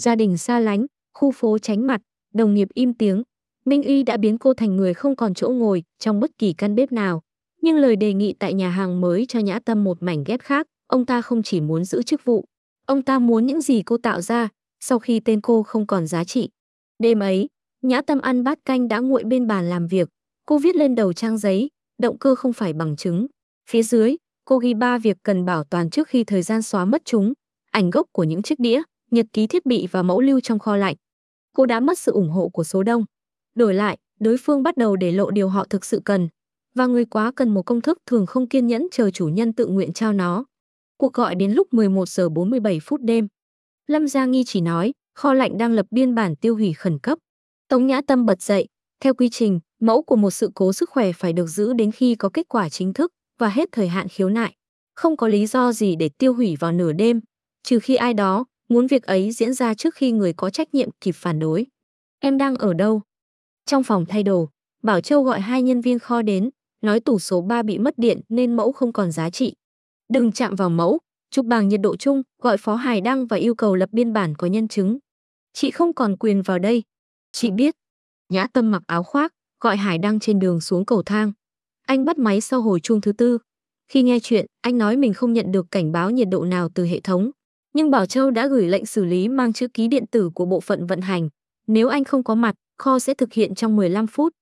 Gia đình xa lánh, khu phố tránh mặt, đồng nghiệp im tiếng. Minh Uy đã biến cô thành người không còn chỗ ngồi trong bất kỳ căn bếp nào. Nhưng lời đề nghị tại nhà hàng mới cho Nhã Tâm một mảnh ghép khác. Ông ta không chỉ muốn giữ chức vụ, ông ta muốn những gì cô tạo ra sau khi tên cô không còn giá trị. Đêm ấy, Nhã Tâm ăn bát canh đã nguội bên bàn làm việc. Cô viết lên đầu trang giấy, động cơ không phải bằng chứng. Phía dưới, cô ghi 3 việc cần bảo toàn trước khi thời gian xóa mất chúng. Ảnh gốc của những chiếc đĩa, nhật ký thiết bị và mẫu lưu trong kho lạnh. Cô đã mất sự ủng hộ của số đông. Đổi lại, đối phương bắt đầu để lộ điều họ thực sự cần. Và người quá cần một công thức thường không kiên nhẫn chờ chủ nhân tự nguyện trao nó. Cuộc gọi đến lúc 11 giờ 47 phút đêm. Lâm Gia Nghi chỉ nói, kho lạnh đang lập biên bản tiêu hủy khẩn cấp. Tống Nhã Tâm bật dậy. Theo quy trình, mẫu của một sự cố sức khỏe phải được giữ đến khi có kết quả chính thức và hết thời hạn khiếu nại. Không có lý do gì để tiêu hủy vào nửa đêm, trừ khi ai đó muốn việc ấy diễn ra trước khi người có trách nhiệm kịp phản đối. Em đang ở đâu? Trong phòng thay đồ, Bảo Châu gọi 2 nhân viên kho đến, nói tủ số 3 bị mất điện nên mẫu không còn giá trị. Đừng chạm vào mẫu, chụp bằng nhiệt độ chung, gọi Phó Hải Đăng và yêu cầu lập biên bản có nhân chứng. Chị không còn quyền vào đây. Chị biết. Nhã Tâm mặc áo khoác, gọi Hải Đăng trên đường xuống cầu thang. Anh bắt máy sau hồi chuông thứ 4. Khi nghe chuyện, anh nói mình không nhận được cảnh báo nhiệt độ nào từ hệ thống. Nhưng Bảo Châu đã gửi lệnh xử lý mang chữ ký điện tử của bộ phận vận hành. Nếu anh không có mặt, kho sẽ thực hiện trong 15 phút.